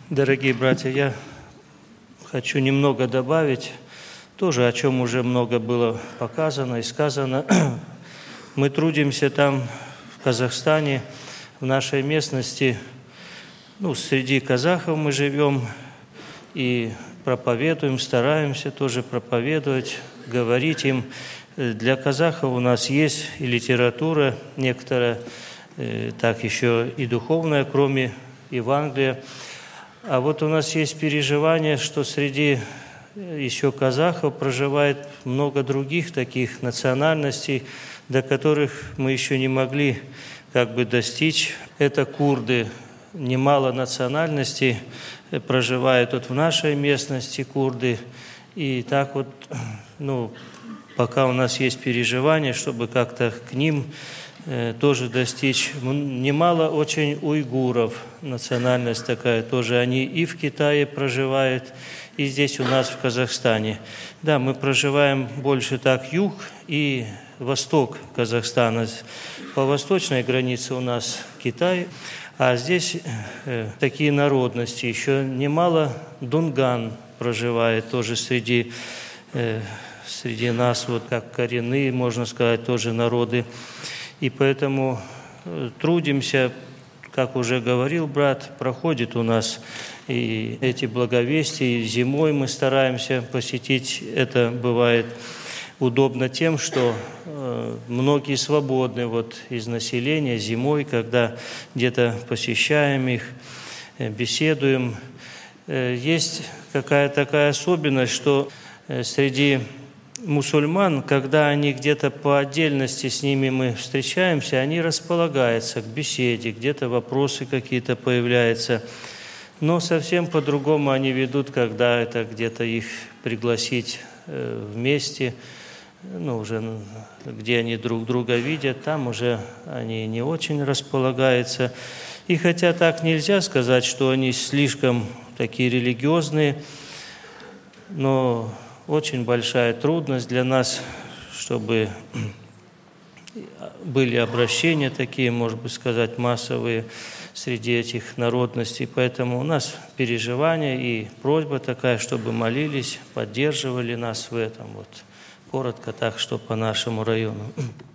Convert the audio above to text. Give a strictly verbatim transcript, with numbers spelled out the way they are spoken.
Дорогие братья, я хочу немного добавить, тоже о чем уже много было показано и сказано. Мы трудимся там, в Казахстане, в нашей местности, ну, среди казахов мы живем и проповедуем, стараемся тоже проповедовать, говорить им. Для казахов у нас есть и литература некоторая, так еще и духовная, кроме Евангелия. А вот у нас есть переживание, что среди еще казахов проживает много других таких национальностей, до которых мы еще не могли как бы достичь. Это курды. Немало национальностей проживает вот в нашей местности курды. И так вот, ну, пока у нас есть переживание, чтобы как-то к ним э, тоже достичь. Немало очень уйгуров, национальность такая тоже. Они и в Китае проживают, и здесь у нас в Казахстане. Да, мы проживаем больше так юг и восток Казахстана. По восточной границе у нас Китай, а здесь э, такие народности. Еще немало дунган проживает тоже среди э, среди нас, вот как коренные, можно сказать, тоже народы. И поэтому трудимся, как уже говорил брат, проходит у нас и эти благовестия, и зимой мы стараемся посетить. Это бывает удобно тем, что многие свободны вот из населения зимой, когда где-то посещаем их, беседуем. Есть какая-то такая особенность, что среди мусульман, когда они где-то по отдельности с ними мы встречаемся, они располагаются к беседе, где-то вопросы какие-то появляются. Но совсем по-другому они ведут, когда это где-то их пригласить вместе, ну, уже где они друг друга видят, там уже они не очень располагаются. И хотя так нельзя сказать, что они слишком такие религиозные, но очень большая трудность для нас, чтобы были обращения такие, может быть, сказать, массовые среди этих народностей. Поэтому у нас переживание и просьба такая, чтобы молились, поддерживали нас в этом. Вот коротко так, что по нашему району.